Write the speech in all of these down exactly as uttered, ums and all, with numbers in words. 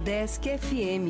Udesc F M.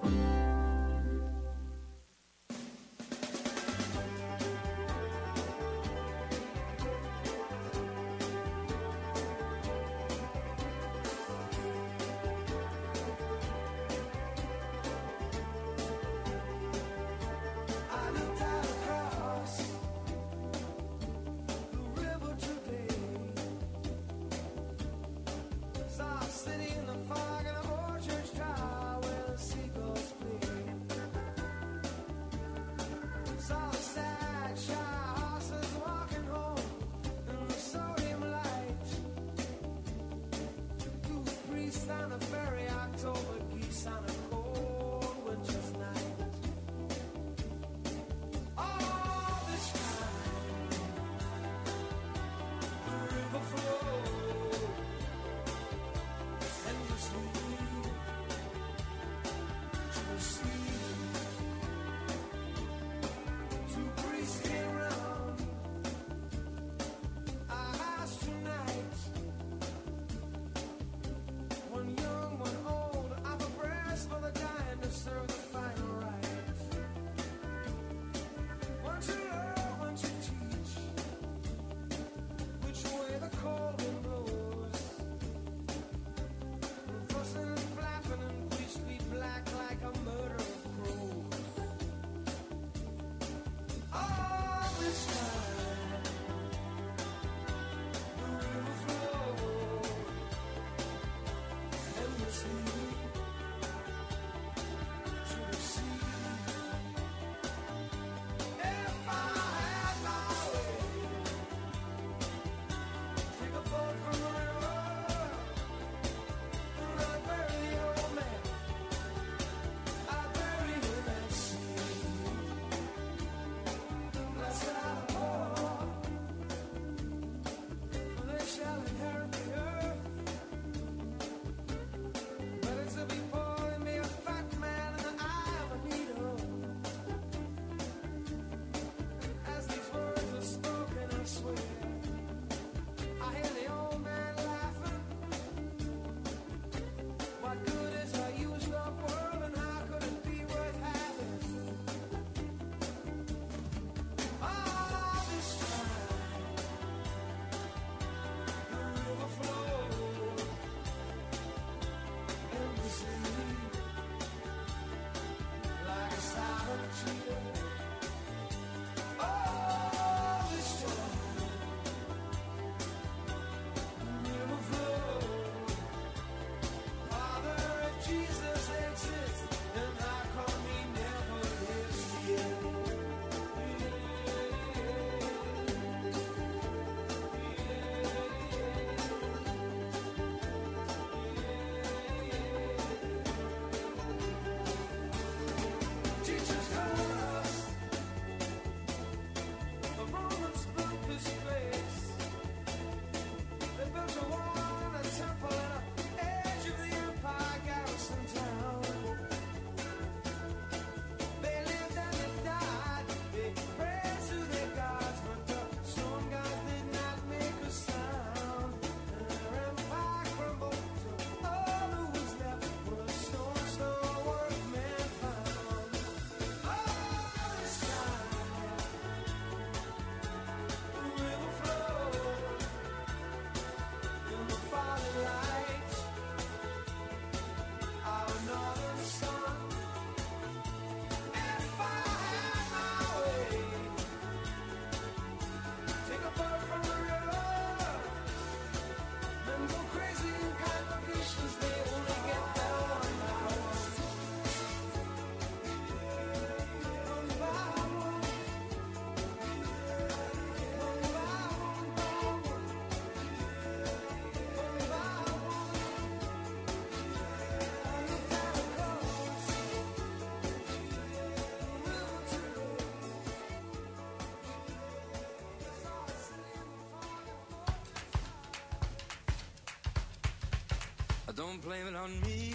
Don't blame it on me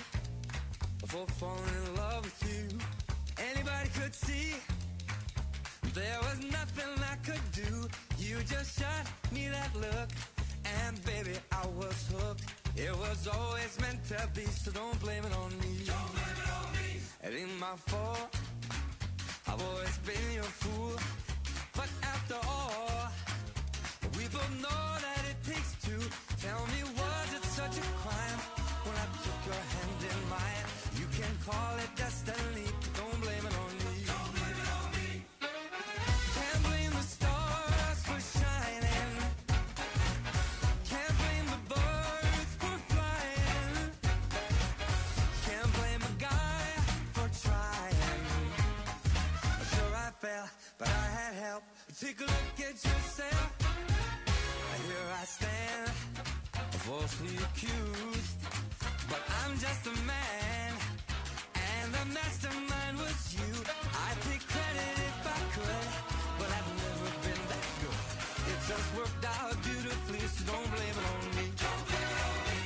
for falling in love with you. Anybody could see there was nothing I could do. You just shot me that look, and baby, I was hooked. It was always meant to be, so don't blame it on me. Don't blame it on me. It ain't my fault. I've always been your fool. But after all, we both know that it takes two. Tell me, was it such a crime when I took your hand in mine? You can call it destiny, but don't blame it on me. Don't blame it on me. Can't blame the stars for shining. Can't blame the birds for flying. Can't blame a guy for trying. Sure I fell, but I had help. Take a look at yourself. Here I stand, falsely accused. But I'm just a man, and the mastermind was you. I'd take credit if I could, but I've never been that good. It just worked out beautifully, so don't blame it on me. Don't blame it on me.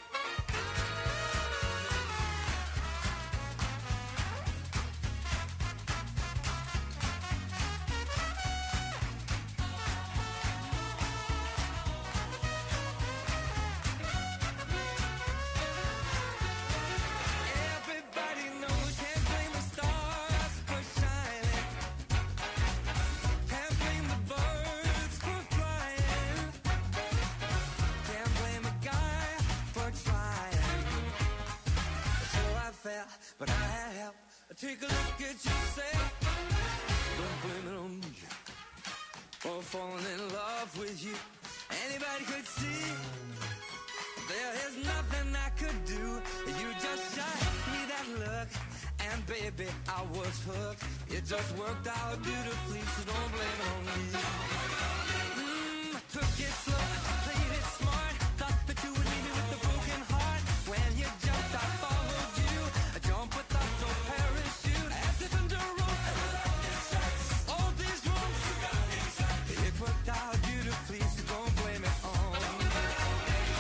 But I had help. Take a look at yourself. Don't blame it on me for falling in love with you. Anybody could see there is nothing I could do. You just shot me that look, and baby, I was hooked. It just worked out beautifully, so don't blame it on me.